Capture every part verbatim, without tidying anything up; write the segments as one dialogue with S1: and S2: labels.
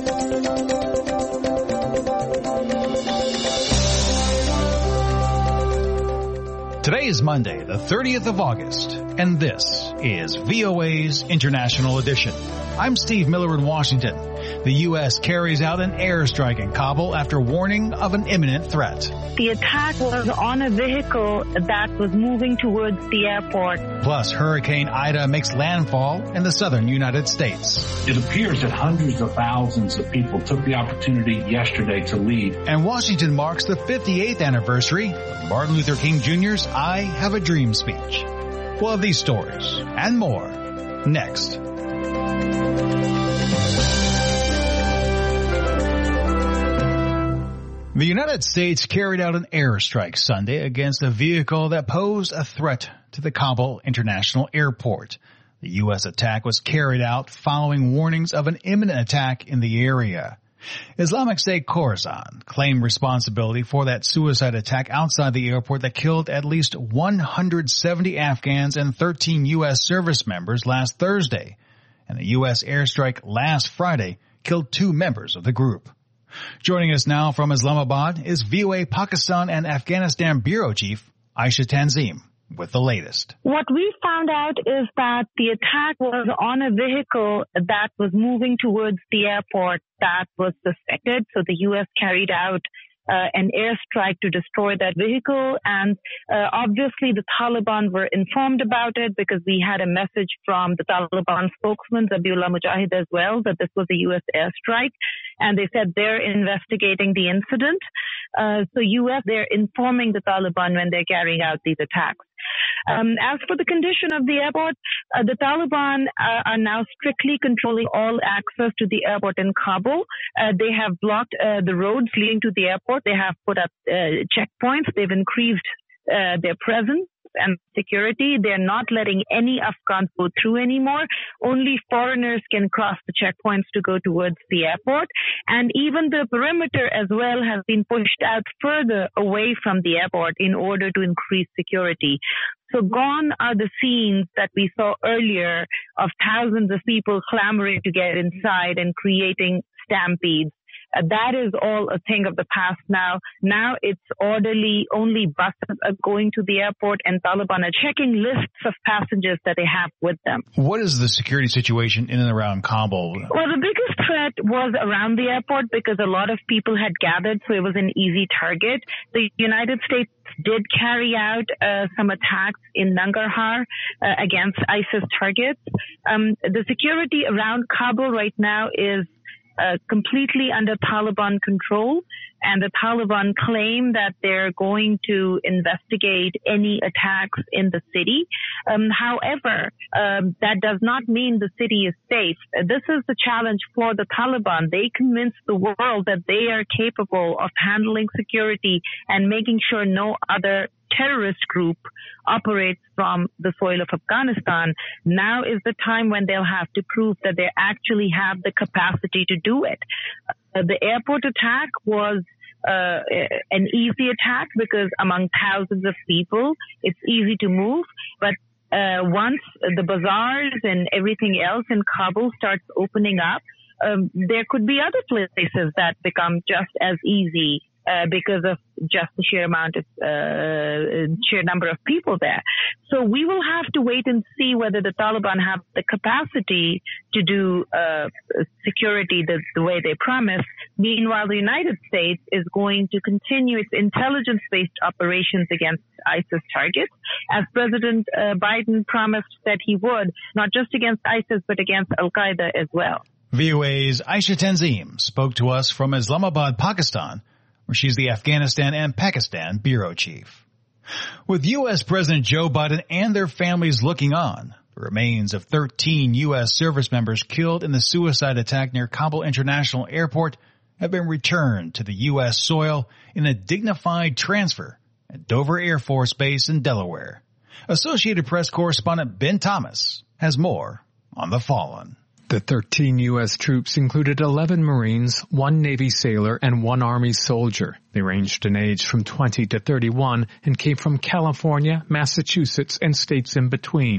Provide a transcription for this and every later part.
S1: Today is Monday, the thirtieth of August, and this is V O A's International Edition. I'm Steve Miller in Washington. The U S carries out an airstrike in Kabul after warning of an imminent threat.
S2: The attack was on a vehicle that was moving towards the airport.
S1: Plus, Hurricane Ida makes landfall in the southern United States.
S3: It appears that hundreds of thousands of people took the opportunity yesterday to leave.
S1: And Washington marks the fifty-eighth anniversary of Martin Luther King Junior's I Have a Dream speech. We'll have these stories and more next. The United States carried out an airstrike Sunday against a vehicle that posed a threat to the Kabul International Airport. The U S attack was carried out following warnings of an imminent attack in the area. Islamic State Khorasan claimed responsibility for that suicide attack outside the airport that killed at least one hundred seventy Afghans and thirteen U S service members last Thursday. And the U S airstrike last Friday killed two members of the group. Joining us now from Islamabad is V O A Pakistan and Afghanistan Bureau Chief Aisha Tanzim with the latest.
S2: What we found out is that the attack was on a vehicle that was moving towards the airport that was suspected. So the U S carried out Uh, an airstrike to destroy that vehicle. And uh, obviously the Taliban were informed about it because we had a message from the Taliban spokesman, Zabiullah Mujahid, as well, that this was a U S airstrike. And they said they're investigating the incident. Uh, so U S, they're informing the Taliban when they're carrying out these attacks. Um, as for the condition of the airport, uh, the Taliban uh, are now strictly controlling all access to the airport in Kabul. Uh, they have blocked uh, the roads leading to the airport. They have put up uh, checkpoints. They've increased uh, their presence and security. They're not letting any Afghans go through anymore. Only foreigners can cross the checkpoints to go towards the airport. And even the perimeter as well has been pushed out further away from the airport in order to increase security. So gone are the scenes that we saw earlier of thousands of people clamoring to get inside and creating stampedes. Uh, that is all a thing of the past now. Now it's orderly. Only buses are going to the airport and Taliban are checking lists of passengers that they have with them.
S1: What is the security situation in and around Kabul?
S2: Well, the biggest threat was around the airport because a lot of people had gathered, so it was an easy target. The United States did carry out uh, some attacks in Nangarhar uh, against ISIS targets. Um, the security around Kabul right now is Uh, completely under Taliban control, and the Taliban claim that they're going to investigate any attacks in the city. Um, however, um, that does not mean the city is safe. Uh, this is the challenge for the Taliban. They convince the world that they are capable of handling security and making sure no other terrorist group operates from the soil of Afghanistan. Now is the time when they'll have to prove that they actually have the capacity to do it. Uh, the airport attack was uh, an easy attack because among thousands of people, it's easy to move. But uh, once the bazaars and everything else in Kabul starts opening up, um, there could be other places that become just as easy Uh, because of just the sheer amount of uh, sheer number of people there. So we will have to wait and see whether the Taliban have the capacity to do uh, security the, the way they promise. Meanwhile, the United States is going to continue its intelligence-based operations against ISIS targets, as President uh, Biden promised that he would, not just against ISIS, but against Al-Qaeda as well.
S1: V O A's Aisha Tanzim spoke to us from Islamabad, Pakistan, where she's the Afghanistan and Pakistan Bureau Chief. With U S President Joe Biden and their families looking on, the remains of thirteen U S service members killed in the suicide attack near Kabul International Airport have been returned to the U S soil in a dignified transfer at Dover Air Force Base in Delaware. Associated Press correspondent Ben Thomas has more on the fallen.
S4: The thirteen U S troops included eleven Marines, one Navy sailor, and one Army soldier. They ranged in age from twenty to thirty-one and came from California, Massachusetts, and states in between.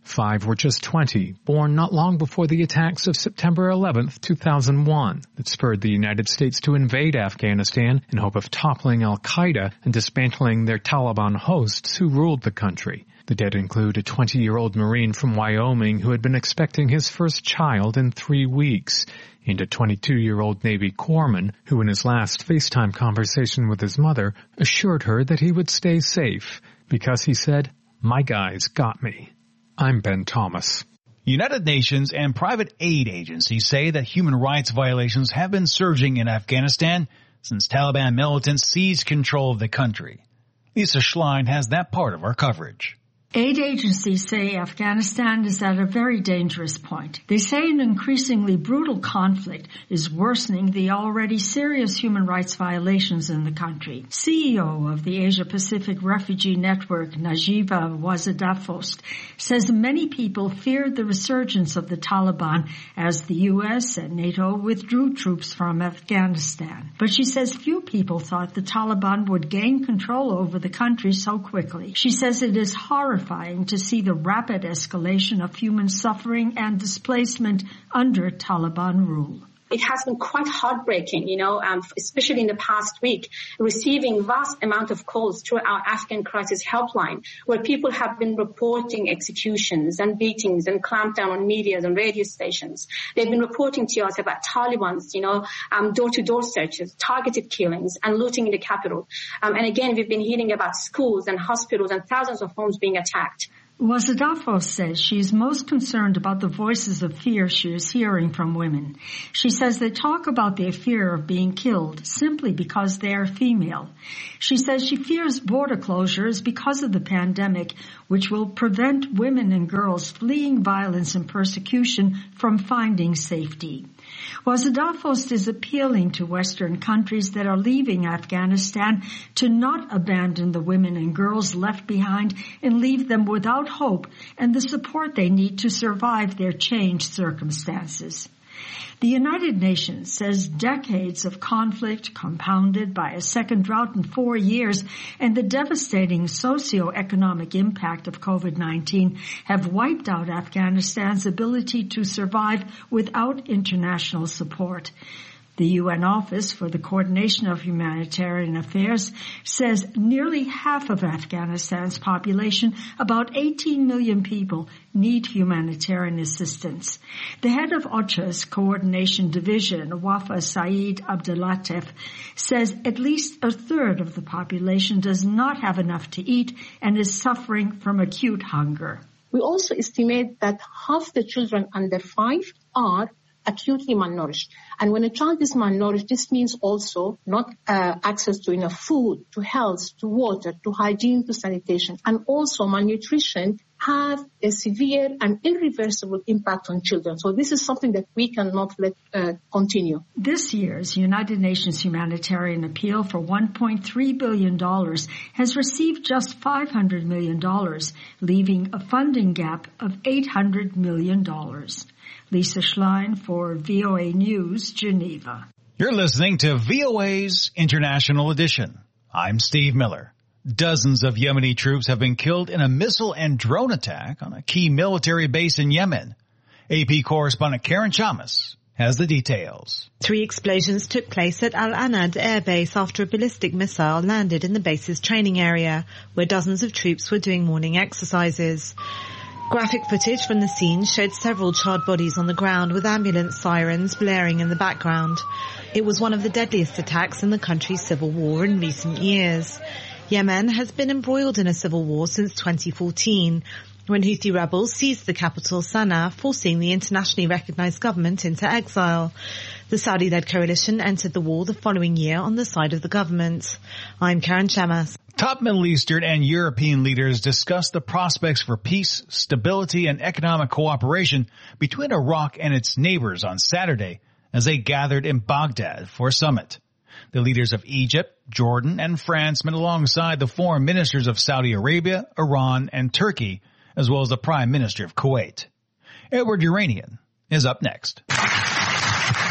S4: Five were just twenty, born not long before the attacks of September eleventh, two thousand one, that spurred the United States to invade Afghanistan in hope of toppling al-Qaeda and dismantling their Taliban hosts who ruled the country. The dead include a twenty-year-old Marine from Wyoming who had been expecting his first child in three weeks, and a twenty-two-year-old Navy corpsman who in his last FaceTime conversation with his mother assured her that he would stay safe because he said, "My guys got me." I'm Ben Thomas.
S1: United Nations and private aid agencies say that human rights violations have been surging in Afghanistan since Taliban militants seized control of the country. Lisa Schlein has that part of our coverage.
S5: Aid agencies say Afghanistan is at a very dangerous point. They say an increasingly brutal conflict is worsening the already serious human rights violations in the country. C E O of the Asia-Pacific Refugee Network, Najiba Wazadafost, says many people feared the resurgence of the Taliban as the U S and NATO withdrew troops from Afghanistan. But she says few people thought the Taliban would gain control over the country so quickly. She says it is horrifying to see the rapid escalation of human suffering and displacement under Taliban rule.
S6: It has been quite heartbreaking, you know, um, especially in the past week, receiving vast amount of calls through our Afghan crisis helpline, where people have been reporting executions and beatings and clampdown on media and radio stations. They've been reporting to us about Taliban's, you know, um, door-to-door searches, targeted killings, and looting in the capital. Um, and again, we've been hearing about schools and hospitals and thousands of homes being attacked.
S5: Wazadafos says she is most concerned about the voices of fear she is hearing from women. She says they talk about their fear of being killed simply because they are female. She says she fears border closures because of the pandemic, which will prevent women and girls fleeing violence and persecution from finding safety. Wazadafos is appealing to Western countries that are leaving Afghanistan to not abandon the women and girls left behind and leave them without hope and the support they need to survive their changed circumstances. The United Nations says decades of conflict compounded by a second drought in four years and the devastating socio-economic impact of COVID nineteen have wiped out Afghanistan's ability to survive without international support. The U N Office for the Coordination of Humanitarian Affairs says nearly half of Afghanistan's population, about eighteen million people, need humanitarian assistance. The head of OCHA's Coordination Division, Wafa Saeed Abdulatif, says at least a third of the population does not have enough to eat and is suffering from acute hunger.
S7: We also estimate that half the children under five are acutely malnourished. And when a child is malnourished, this means also not uh, access to enough food, to health, to water, to hygiene, to sanitation. And also malnutrition have a severe and irreversible impact on children. So this is something that we cannot let uh, continue.
S5: This year's United Nations humanitarian appeal for one point three billion dollars has received just five hundred million dollars, leaving a funding gap of eight hundred million dollars. Lisa Schlein for V O A News, Geneva.
S1: You're listening to V O A's International Edition. I'm Steve Miller. Dozens of Yemeni troops have been killed in a missile and drone attack on a key military base in Yemen. A P correspondent Karen Chamas has the details.
S8: Three explosions took place at Al Anad Air Base after a ballistic missile landed in the base's training area, where dozens of troops were doing morning exercises. Graphic footage from the scene showed several charred bodies on the ground with ambulance sirens blaring in the background. It was one of the deadliest attacks in the country's civil war in recent years. Yemen has been embroiled in a civil war since twenty fourteen, when Houthi rebels seized the capital Sana'a, forcing the internationally recognized government into exile. The Saudi-led coalition entered the war the following year on the side of the government. I'm Karen Chamas.
S1: Top Middle Eastern and European leaders discussed the prospects for peace, stability, and economic cooperation between Iraq and its neighbors on Saturday as they gathered in Baghdad for a summit. The leaders of Egypt, Jordan, and France met alongside the foreign ministers of Saudi Arabia, Iran, and Turkey, as well as the Prime Minister of Kuwait. Edward Uranian is up next.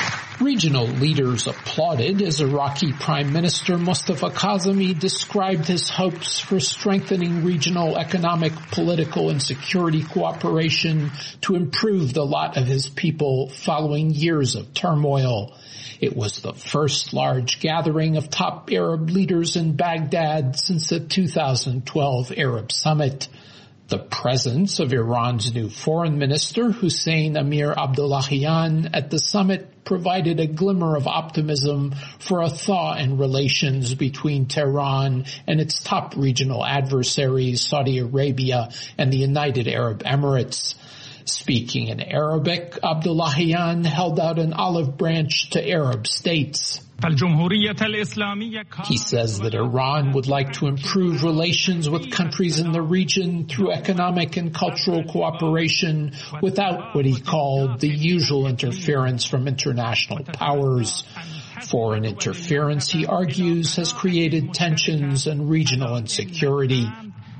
S9: Regional leaders applauded as Iraqi Prime Minister Mustafa Kazemi described his hopes for strengthening regional economic, political, and security cooperation to improve the lot of his people following years of turmoil. It was the first large gathering of top Arab leaders in Baghdad since the two thousand twelve Arab Summit. The presence of Iran's new foreign minister, Hussein Amir Abdullahian, at the summit provided a glimmer of optimism for a thaw in relations between Tehran and its top regional adversaries, Saudi Arabia and the United Arab Emirates. Speaking in Arabic, Abdullahian held out an olive branch to Arab states. He says that Iran would like to improve relations with countries in the region through economic and cultural cooperation without what he called the usual interference from international powers. Foreign interference, he argues, has created tensions and regional insecurity.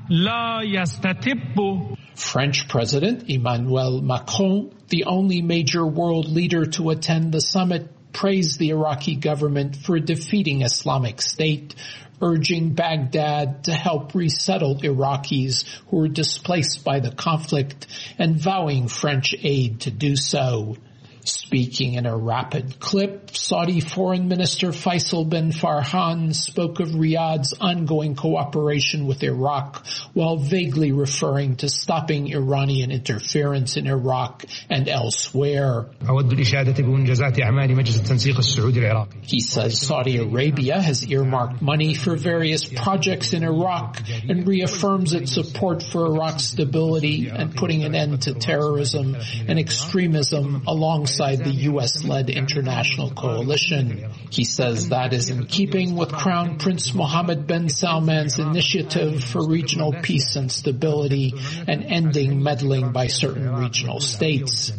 S9: French President Emmanuel Macron, the only major world leader to attend the summit, praised the Iraqi government for defeating Islamic State, urging Baghdad to help resettle Iraqis who were displaced by the conflict and vowing French aid to do so. Speaking in a rapid clip, Saudi Foreign Minister Faisal bin Farhan spoke of Riyadh's ongoing cooperation with Iraq while vaguely referring to stopping Iranian interference in Iraq and elsewhere. He says Saudi Arabia has earmarked money for various projects in Iraq and reaffirms its support for Iraq's stability and putting an end to terrorism and extremism alongside the U S-led international coalition. He says that is in keeping with Crown Prince Mohammed bin Salman's initiative for regional peace and stability and ending meddling by certain regional states.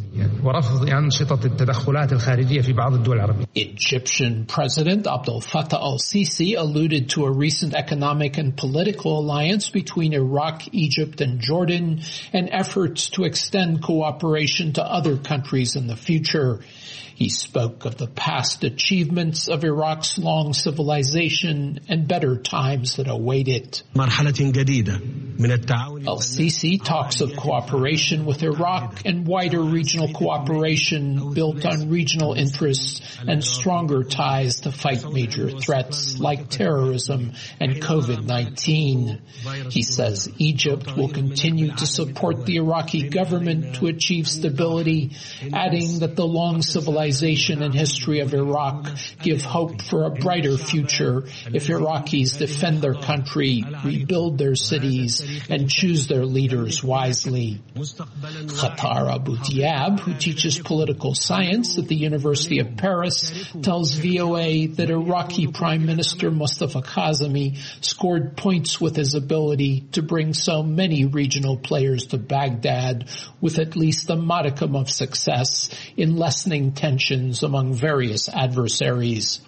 S9: Egyptian President Abdel Fattah al-Sisi alluded to a recent economic and political alliance between Iraq, Egypt, and Jordan and efforts to extend cooperation to other countries in the future. He spoke of the past achievements of Iraq's long civilization and better times that await it. Al-Sisi talks of cooperation with Iraq and wider regional cooperation built on regional interests and stronger ties to fight major threats like terrorism and COVID nineteen. He says Egypt will continue to support the Iraqi government to achieve stability, adding that the long civilization and history of Iraq give hope for a brighter future if Iraqis defend their country, rebuild their cities, and choose their leaders wisely. Khatar Abu Diab, who teaches political science at the University of Paris, tells V O A that Iraqi Prime Minister Mustafa Kazemi scored points with his ability to bring so many regional players to Baghdad with at least a modicum of success in lessening tensions among various adversaries.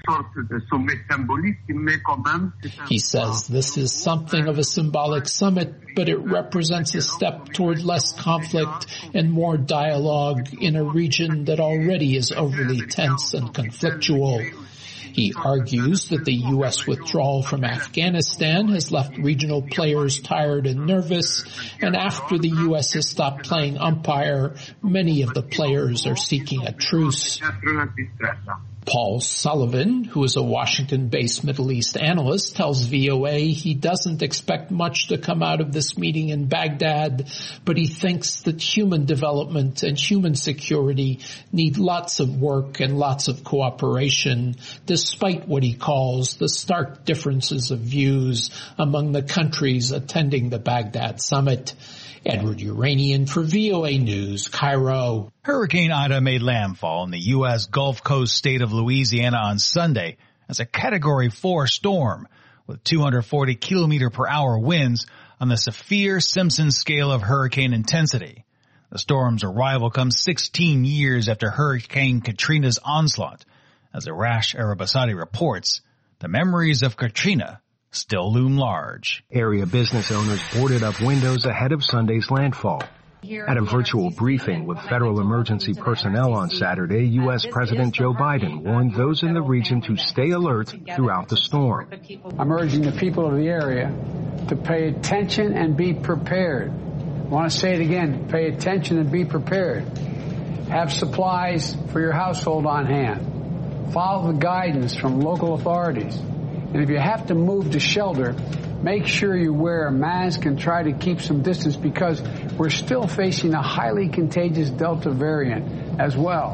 S9: He says this is something of a symbolic summit, but it represents a step toward less conflict and more dialogue in a region that already is overly tense and conflictual. He argues that the U S withdrawal from Afghanistan has left regional players tired and nervous, and after the U S has stopped playing umpire, many of the players are seeking a truce. Paul Sullivan, who is a Washington-based Middle East analyst, tells V O A he doesn't expect much to come out of this meeting in Baghdad, but he thinks that human development and human security need lots of work and lots of cooperation, despite what he calls the stark differences of views among the countries attending the Baghdad summit. Edward Uranian for V O A News, Cairo.
S1: Hurricane Ida made landfall in the U S Gulf Coast state of Louisiana on Sunday as a Category four storm with two hundred forty kilometer per hour winds on the Saffir-Simpson scale of hurricane intensity. The storm's arrival comes sixteen years after Hurricane Katrina's onslaught. As Arash Arabasadi reports, the memories of Katrina still loom large.
S10: Area business owners boarded up windows ahead of Sunday's landfall. At a virtual briefing with federal emergency personnel on Saturday, U S President Joe Biden warned those in the region to stay alert throughout the storm.
S11: I'm urging the people of the area to pay attention and be prepared. I want to say it again, pay attention and be prepared. Have supplies for your household on hand. Follow the guidance from local authorities. And if you have to move to shelter, make sure you wear a mask and try to keep some distance because we're still facing a highly contagious Delta variant as well.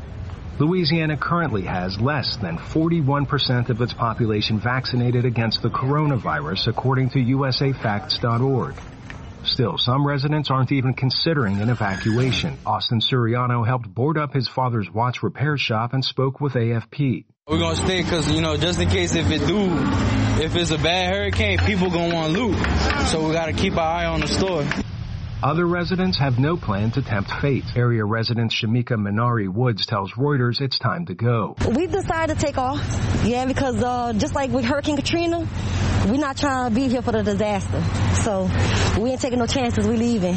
S10: Louisiana currently has less than forty-one percent of its population vaccinated against the coronavirus, according to U S A facts dot org. Still, some residents aren't even considering an evacuation. Austin Suriano helped board up his father's watch repair shop and spoke with A F P.
S12: We're going to stay because, you know, just in case if it do, if it's a bad hurricane, people going to want loot. So we got to keep our eye on the store.
S10: Other residents have no plan to tempt fate. Area resident Shamika Minari Woods tells Reuters it's time to go.
S13: We've decided to take off, yeah, because uh, just like with Hurricane Katrina, we're not trying to be here for the disaster. So we ain't taking no chances. We're leaving.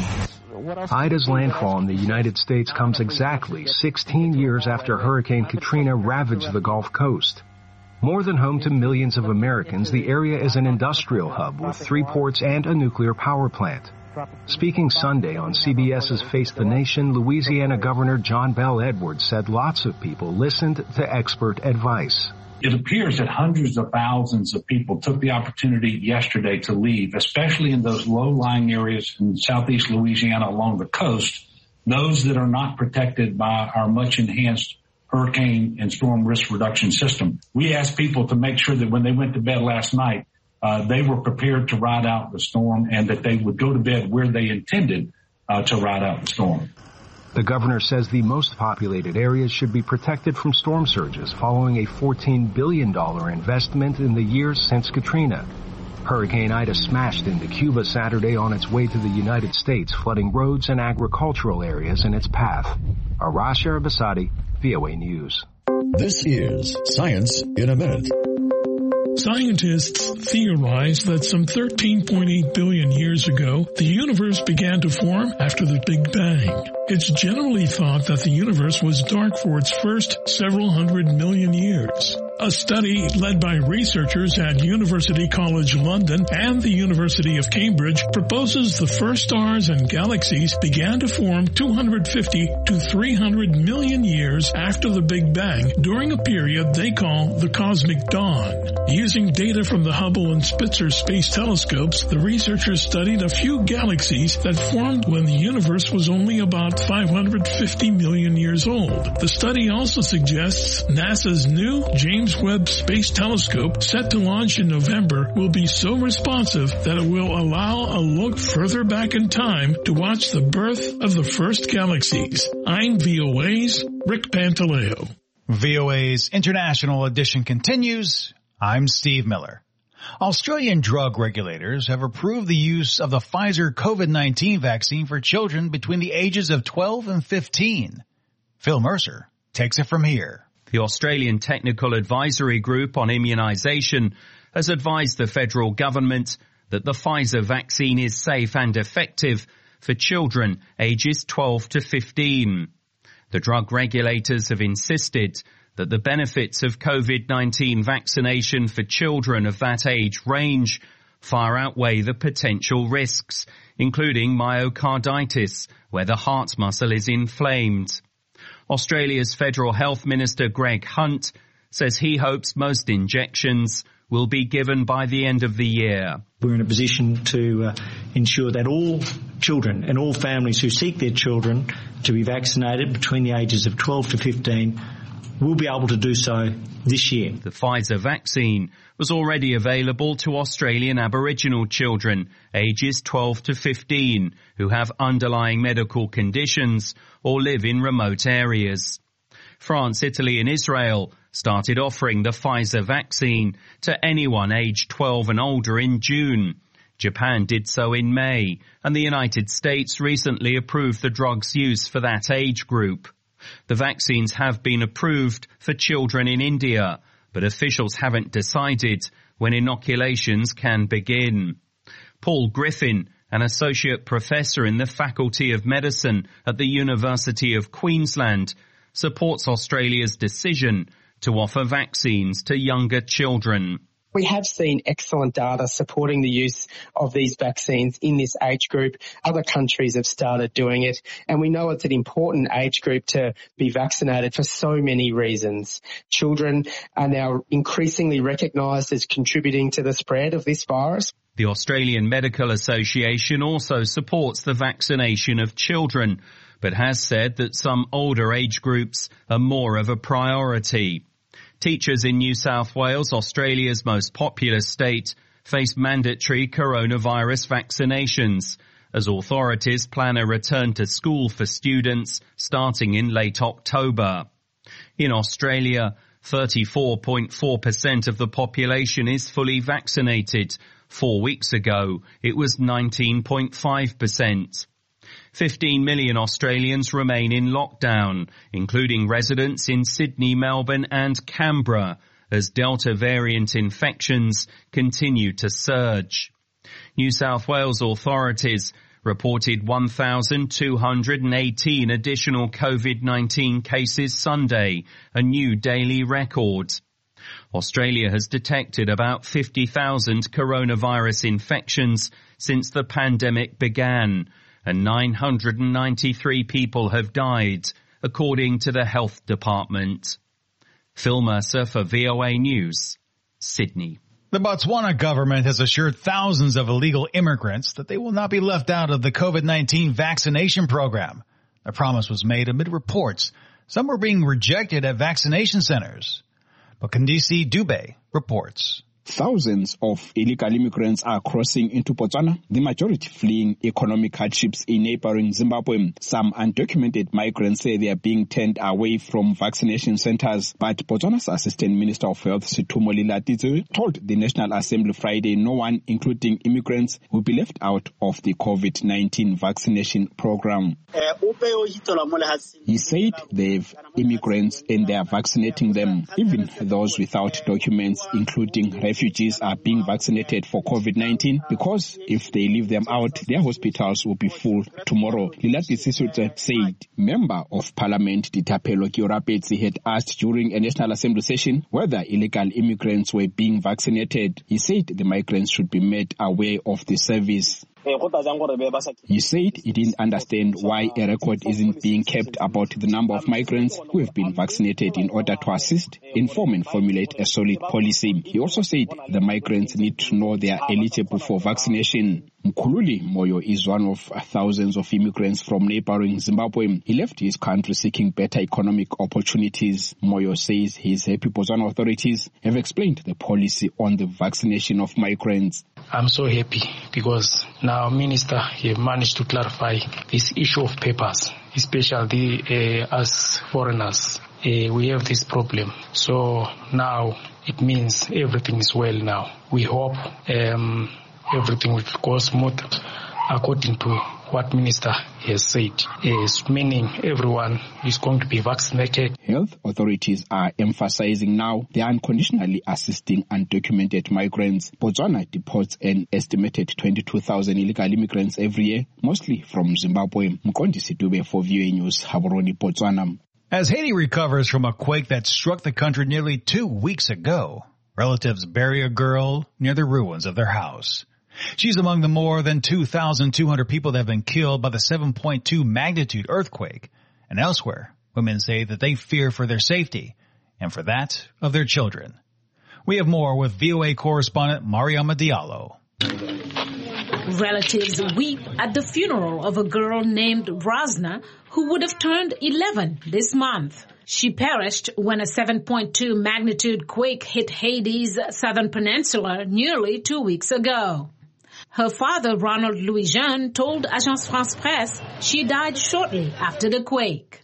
S10: Ida's landfall in the United States comes exactly sixteen years after Hurricane Katrina ravaged the Gulf Coast. More than home to millions of Americans, the area is an industrial hub with three ports and a nuclear power plant. Speaking Sunday on CBS's Face the Nation, Louisiana Governor John Bel Edwards said lots of people listened to expert advice.
S3: It appears that hundreds of thousands of people took the opportunity yesterday to leave, especially in those low-lying areas in southeast Louisiana along the coast, those that are not protected by our much-enhanced hurricane and storm risk reduction system. We asked people to make sure that when they went to bed last night, uh, they were prepared to ride out the storm and that they would go to bed where they intended uh, to ride out the storm.
S10: The governor says the most populated areas should be protected from storm surges following a fourteen billion dollars investment in the years since Katrina. Hurricane Ida smashed into Cuba Saturday on its way to the United States, flooding roads and agricultural areas in its path. Arash Arabasadi, V O A News.
S14: This is Science in a Minute.
S15: Scientists theorize that some thirteen point eight billion years ago, the universe began to form after the Big Bang. It's generally thought that the universe was dark for its first several hundred million years. A study led by researchers at University College London and the University of Cambridge proposes the first stars and galaxies began to form two hundred fifty to three hundred million years after the Big Bang during a period they call the Cosmic Dawn. Using data from the Hubble and Spitzer space telescopes, the researchers studied a few galaxies that formed when the universe was only about five hundred fifty million years old. The study also suggests NASA's new James Webb Space Telescope, set to launch in November, will be so responsive that it will allow a look further back in time to watch the birth of the first galaxies. I'm V O A's Rick Pantaleo.
S1: V O A's International Edition continues. I'm Steve Miller. Australian drug regulators have approved the use of the Pfizer COVID nineteen vaccine for children between the ages of twelve and fifteen. Phil Mercer takes it from here.
S16: The Australian Technical Advisory Group on Immunisation has advised the federal government that the Pfizer vaccine is safe and effective for children ages twelve to fifteen. The drug regulators have insisted that the benefits of COVID nineteen vaccination for children of that age range far outweigh the potential risks, including myocarditis, where the heart muscle is inflamed. Australia's Federal Health Minister Greg Hunt says he hopes most injections will be given by the end of the year.
S17: We're in a position to uh, ensure that all children and all families who seek their children to be vaccinated between the ages of twelve to fifteen will be able to do so this year.
S16: The Pfizer vaccine was already available to Australian Aboriginal children ages twelve to fifteen who have underlying medical conditions or live in remote areas. France, Italy and Israel started offering the Pfizer vaccine to anyone aged twelve and older in June. Japan did so in May, and the United States recently approved the drug's use for that age group. The vaccines have been approved for children in India, but officials haven't decided when inoculations can begin. Paul Griffin, an associate professor in the Faculty of Medicine at the University of Queensland, supports Australia's decision to offer vaccines to younger children.
S18: We have seen excellent data supporting the use of these vaccines in this age group. Other countries have started doing it, and we know it's an important age group to be vaccinated for so many reasons. Children are now increasingly recognised as contributing to the spread of this virus.
S16: The Australian Medical Association also supports the vaccination of children, but has said that some older age groups are more of a priority. Teachers in New South Wales, Australia's most populous state, face mandatory coronavirus vaccinations as authorities plan a return to school for students starting in late October. In Australia, thirty-four point four percent of the population is fully vaccinated. Four weeks ago, it was nineteen point five percent. fifteen million Australians remain in lockdown, including residents in Sydney, Melbourne and Canberra, as Delta variant infections continue to surge. New South Wales authorities reported one thousand two hundred eighteen additional COVID nineteen cases Sunday, a new daily record. Australia has detected about fifty thousand coronavirus infections since the pandemic began, and nine hundred ninety-three people have died, according to the Health Department. Phil Mercer for V O A News, Sydney.
S1: The Botswana government has assured thousands of illegal immigrants that they will not be left out of the COVID nineteen vaccination program. The promise was made amid reports some were being rejected at vaccination centers. But Kandisi Dube reports.
S19: Thousands of illegal immigrants are crossing into Botswana, the majority fleeing economic hardships in neighboring Zimbabwe. Some undocumented migrants say they are being turned away from vaccination centers, but Botswana's Assistant Minister of Health, Situmo Lilatizwe, told the National Assembly Friday no one, including immigrants, will be left out of the COVID nineteen vaccination program. He said they have immigrants and they are vaccinating them. Even those without documents, including refugees, are being vaccinated for COVID nineteen because if they leave them out, their hospitals will be full tomorrow. Lilati Sisutse said Member of Parliament Ditapelo Kiorapetsi had asked during a National Assembly session whether illegal immigrants were being vaccinated. He said the migrants should be made aware of the service. He said he didn't understand why a record isn't being kept about the number of migrants who have been vaccinated in order to assist, inform and formulate a solid policy. He also said the migrants need to know they are eligible for vaccination. Mkhululi Moyo is one of thousands of immigrants from neighboring Zimbabwe. He left his country seeking better economic opportunities. Moyo says his happy Botswana authorities have explained the policy on the vaccination of migrants.
S20: I'm so happy because now Minister have managed to clarify this issue of papers, especially the, uh, as foreigners. Uh, we have this problem. So now it means everything is well now. We hope um, everything will go smooth according to what Minister has said, is meaning everyone is going to be vaccinated.
S19: Health authorities are emphasizing now they are unconditionally assisting undocumented migrants. Botswana deports an estimated twenty-two thousand illegal immigrants every year, mostly from Zimbabwe. Mkondisi Dube for V O A News, Gaborone, Botswana.
S1: As Haiti recovers from a quake that struck the country nearly two weeks ago, relatives bury a girl near the ruins of their house. She's among the more than two thousand two hundred people that have been killed by the seven point two magnitude earthquake. And elsewhere, women say that they fear for their safety and for that of their children. We have more with V O A correspondent Mariama Diallo.
S21: Relatives weep at the funeral of a girl named Razna who would have turned eleven this month. She perished when a seven point two magnitude quake hit Haiti's southern peninsula nearly two weeks ago. Her father, Ronald Louis-Jean, told Agence France-Presse she died shortly after the quake.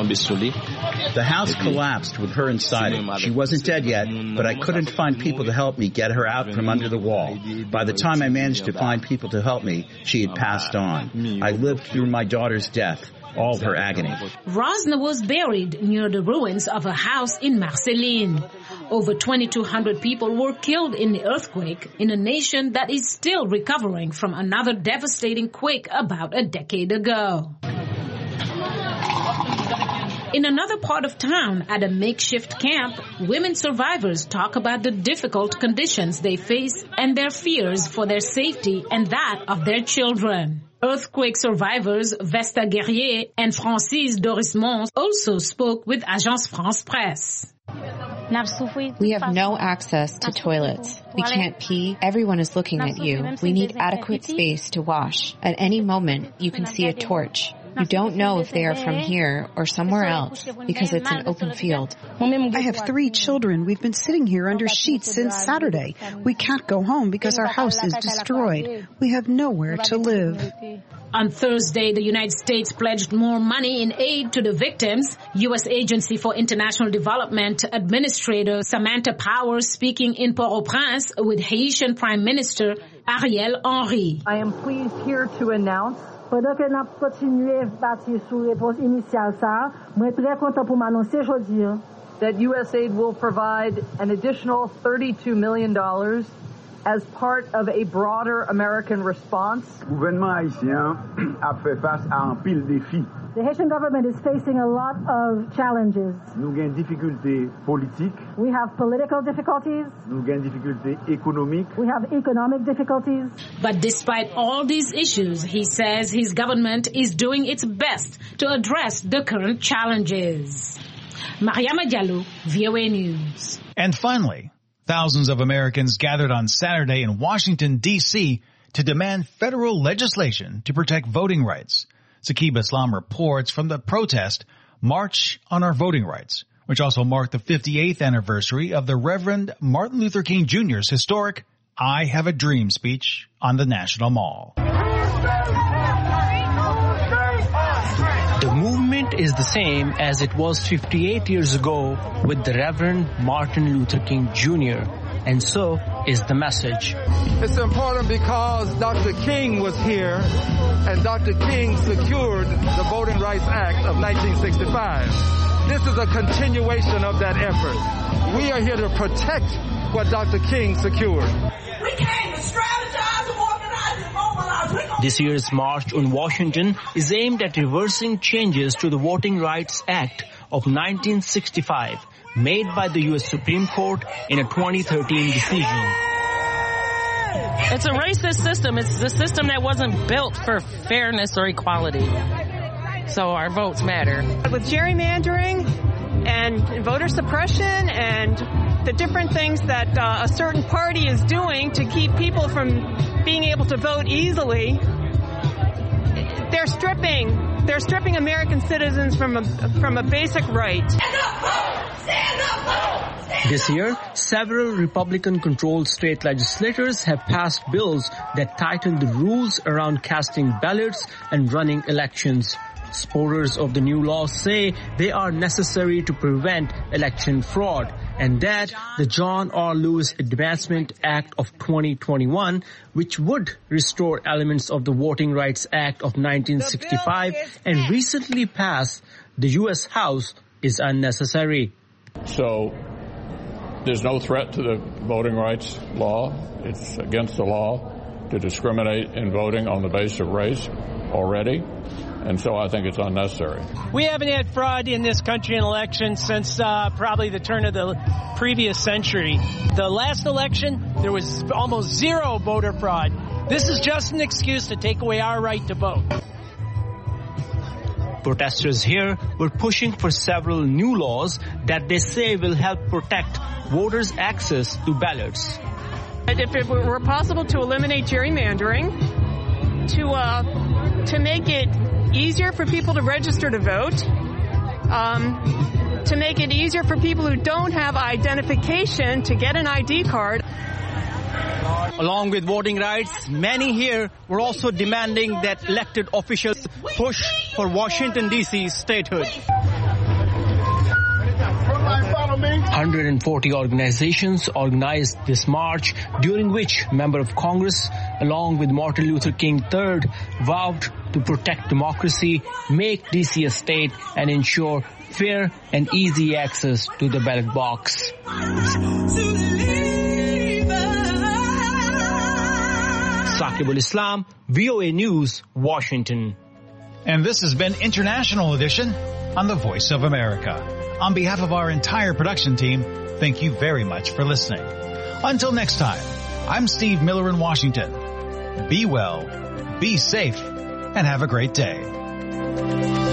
S22: The house collapsed with her inside it. She wasn't dead yet, but I couldn't find people to help me get her out from under the wall. By the time I managed to find people to help me, she had passed on. I lived through my daughter's death, all of her agony.
S21: Razna was buried near the ruins of a house in Marceline. Over twenty-two hundred people were killed in the earthquake in a nation that is still recovering from another devastating quake about a decade ago. In another part of town, at a makeshift camp, women survivors talk about the difficult conditions they face and their fears for their safety and that of their children. Earthquake survivors Vesta Guerrier and Francis Dorismont also spoke with Agence France Presse.
S2: We have no access to toilets. We can't pee. Everyone is looking at you. We need adequate space to wash. At any moment, you can see a torch. You don't know if they are from here or somewhere else because it's an open field.
S4: I have three children. We've been sitting here under sheets since Saturday. We can't go home because our house is destroyed. We have nowhere to live.
S21: On Thursday, the United States pledged more money in aid to the victims. U S Agency for International Development Administrator Samantha Power speaking in Port-au-Prince with Haitian Prime Minister Ariel Henry.
S23: I am pleased here to announce pendant que nous continuons bâtir sur réponse initiale ça, moi très content pour m'annoncer aujourd'hui that U S A I D will provide an additional thirty-two million dollars as part of a broader American response.
S24: Le gouvernement haïtien a fait face à un pile défi.
S23: The Haitian government is facing a lot of challenges.
S24: Nous avons des difficultés politiques.
S23: We have political difficulties.
S24: Nous avons des difficultés économiques.
S23: We have economic difficulties.
S21: But despite all these issues, he says his government is doing its best to address the current challenges. Mariama Diallo, V O A News.
S1: And finally, thousands of Americans gathered on Saturday in Washington, D C to demand federal legislation to protect voting rights. Saqib Islam reports from the protest March on Our Voting Rights, which also marked the fifty-eighth anniversary of the Reverend Martin Luther King Junior's historic I Have a Dream speech on the National Mall.
S25: The movement is the same as it was fifty-eight years ago with the Reverend Martin Luther King Junior And so is the message.
S26: It's important because Doctor King was here and Doctor King secured the Voting Rights Act of nineteen sixty-five. This is a continuation of that effort. We are here to protect what Doctor King secured.
S27: We came to strategize and organize and mobilize.
S25: This year's March on Washington is aimed at reversing changes to the Voting Rights Act of nineteen sixty-five. Made by the U S Supreme Court in a twenty thirteen decision.
S28: It's a racist system. It's the system that wasn't built for fairness or equality. So our votes matter.
S29: With gerrymandering and voter suppression and the different things that uh, a certain party is doing to keep people from being able to vote easily, they're stripping, they're stripping American citizens from a, from a basic right.
S25: This year, several Republican-controlled state legislators have passed bills that tighten the rules around casting ballots and running elections. Supporters of the new laws say they are necessary to prevent election fraud, and that the John R. Lewis Advancement Act of twenty twenty-one, which would restore elements of the Voting Rights Act of nineteen sixty-five and recently passed the U S House, is unnecessary.
S30: So there's no threat to the voting rights law. It's against the law to discriminate in voting on the basis of race already. And so I think it's unnecessary.
S29: We haven't had fraud in this country in elections since uh, probably the turn of the previous century. The last election, there was almost zero voter fraud. This is just an excuse to take away our right to vote.
S25: Protesters here were pushing for several new laws that they say will help protect voters' access to ballots.
S29: If it were possible to eliminate gerrymandering, to uh, to make it easier for people to register to vote, um, to make it easier for people who don't have identification to get an I D card.
S25: Along with voting rights, many here were also demanding that elected officials push for Washington, D C's statehood. one hundred forty organizations organized this march, during which members of Congress, along with Martin Luther King the third, vowed to protect democracy, make D C a state, and ensure fair and easy access to the ballot box. Saqibul Islam, V O A News, Washington.
S1: And this has been International Edition on the Voice of America. On behalf of our entire production team, thank you very much for listening. Until next time, I'm Steve Miller in Washington. Be well, be safe, and have a great day.